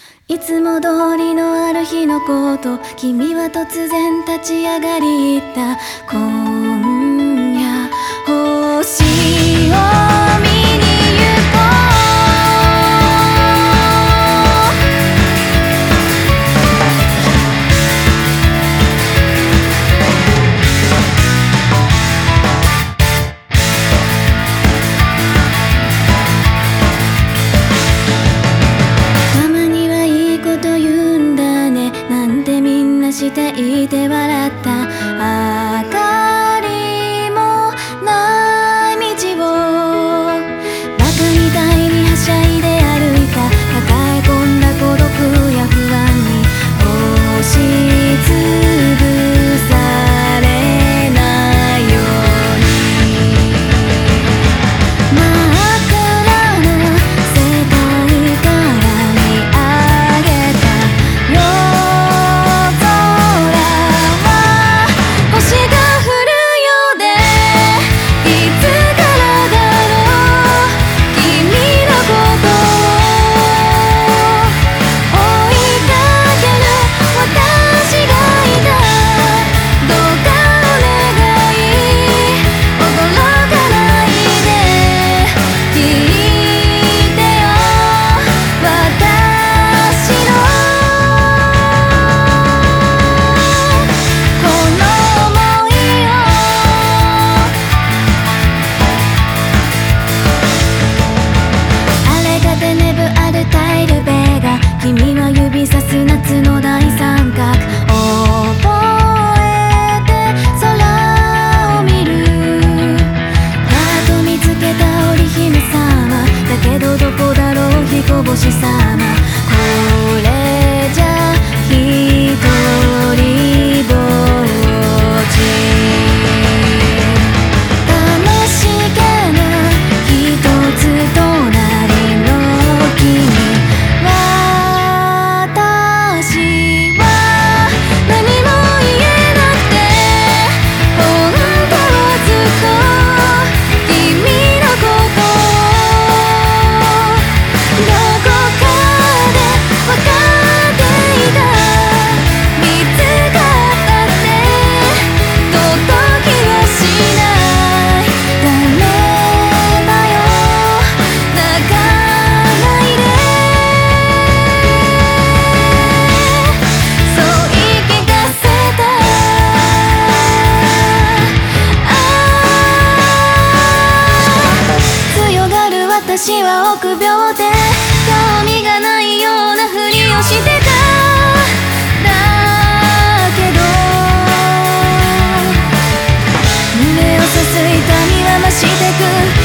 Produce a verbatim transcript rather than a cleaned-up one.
いつも通りのある日のこと、君は突然立ち上がり言った。今夜星を見に行こう。たまにはいいこと言うんだねなんてみんなしていて笑った。明かりもない道をバカみたいにはしゃいで歩いた。抱え込んだ孤独や不安に押しつぶされないように真っ暗な世界から見上げた夜空は星が降るようでいつからだろう君のことを追いかける私がいた。どうかお願い驚かないで聞いてよ私のこの想いを。荒れかてねぶあるタイルベが君は指さす夏の大三角覚えて空を見る。やっと見つけた織姫様だけどどこだろう彦星様。これじゃ一人ぼっち楽しげな一つ隣の君。私は何も言えなくて本当はずっと君のことをどこかで分かっていた。見つかったって届きはしない。ダメだよ泣かないでそう言い聞かせた。強がる私は臆病で興味がないようなふりをしてた。だけど胸をさす痛みは増してく。